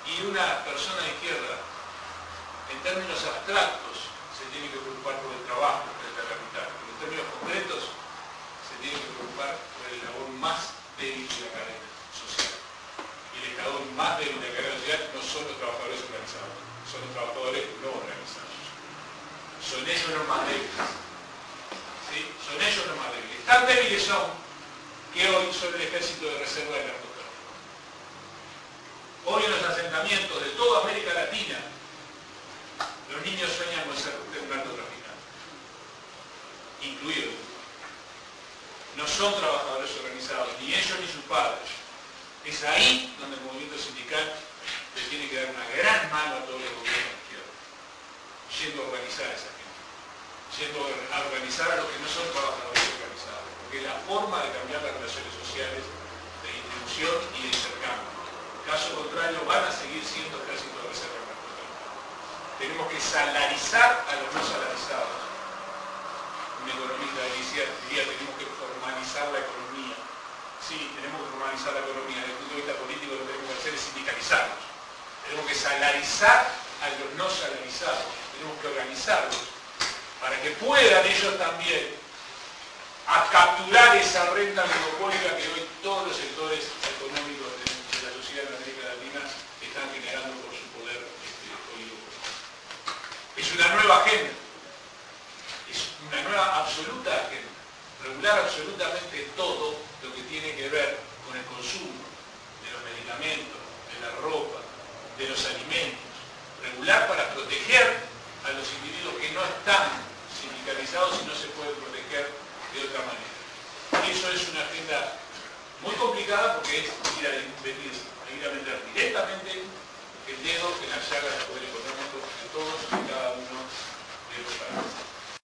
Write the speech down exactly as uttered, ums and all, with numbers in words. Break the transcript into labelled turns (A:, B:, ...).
A: Y una persona de izquierda, en términos abstractos, se tiene que preocupar por el trabajo frente al capital, pero en términos concretos, se tiene que preocupar por el eslabón más débil de la cadena social. Y el eslabón más débil de la cadena social no son los trabajadores organizados, son los trabajadores no organizados. Son ellos los más débiles. ¿Sí? Son ellos los más débiles. Tan débiles son que hoy son el ejército de reserva del narcotráfico. Hoy en los asentamientos de toda América Latina, los niños sueñan con ser narcotraficantes, incluidos. No son trabajadores organizados, ni ellos ni sus padres. Es ahí donde el movimiento sindical le tiene que dar una gran mano a todos los gobiernos de izquierda, yendo a organizar a esa gente, yendo a organizar a los que no son trabajadores organizados, porque es la forma de cambiar las relaciones sociales de distribución y de intercambio. Caso contrario, van a seguir siendo ejércitos de reserva narcotráfico. Tenemos que salarizar a los no salarizados. Un economista diría, diría tenemos que formalizar la economía. Sí, tenemos que formalizar la economía. Desde el punto de vista político lo que tenemos que hacer es sindicalizarlos. Tenemos que salarizar a los no salarizados. Tenemos que organizarlos para que puedan ellos también a capturar esa renta monopólica que hoy todos los sectores económicos de la sociedad de América Latina están generando por su poder este, oligopólico. Es una nueva agenda, es una nueva absoluta agenda, regular absolutamente todo lo que tiene que ver con el consumo de los medicamentos, de la ropa, de los alimentos, regular para proteger a los individuos que no están sindicalizados y no se pueden proteger de otra manera. Eso es una agenda muy complicada porque es ir a, ir a meter directamente el dedo en la llaga de la